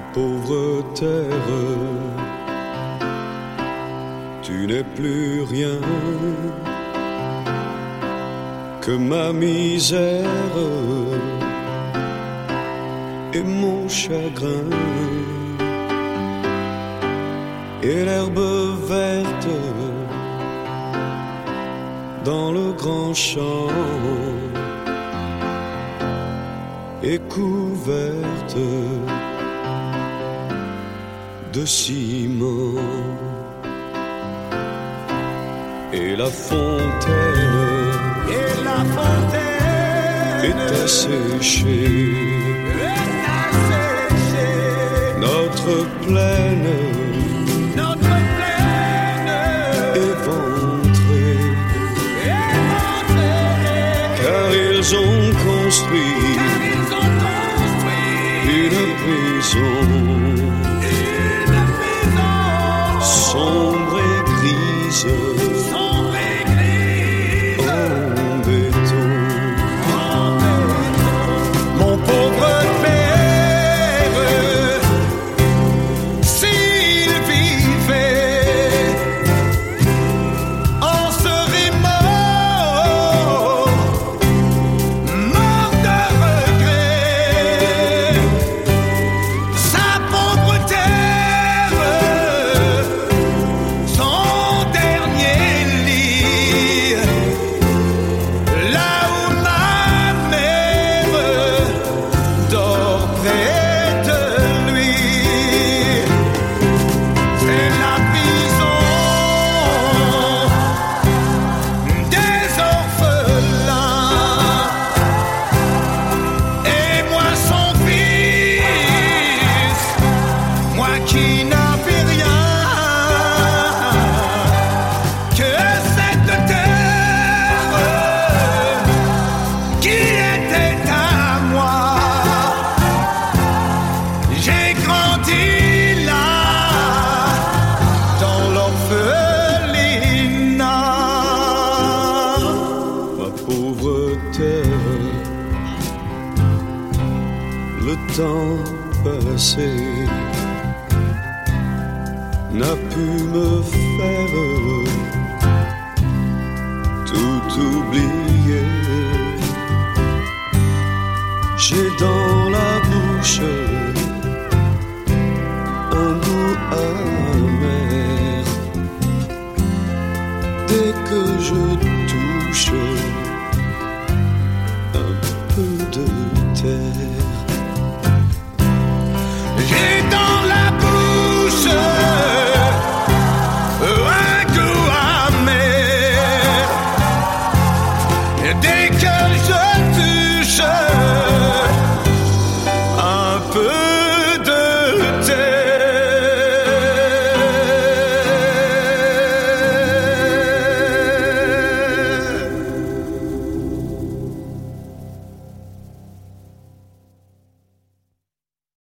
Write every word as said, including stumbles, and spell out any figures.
pauvre terre, tu n'es plus rien que ma misère et mon chagrin et l'herbe verte dans le grand champ est couverte de ciment. Et la fontaine, et la fontaine est asséchée, est asséchée. Notre plaine, notre plaine éventrée, éventrée. Car ils ont construit, Car ils ont construit une prison, une prison sombre et grise, sombre et grise, en béton. en béton. Mon pauvre père, s'il vivait, en serait mort, mort de regret. Sa pauvre terre, son dernier lit, là où ma mère dort près de lui, c'est la prison des orphelins. Et moi son fils, moi qui n'avais rien que cette terre qui était à moi. J'ai grandi là dans l'orphelinat. Ma pauvre terre, le temps passé n'a pu me faire tout oublier. J'ai dans la bouche un goût amer dès que je touche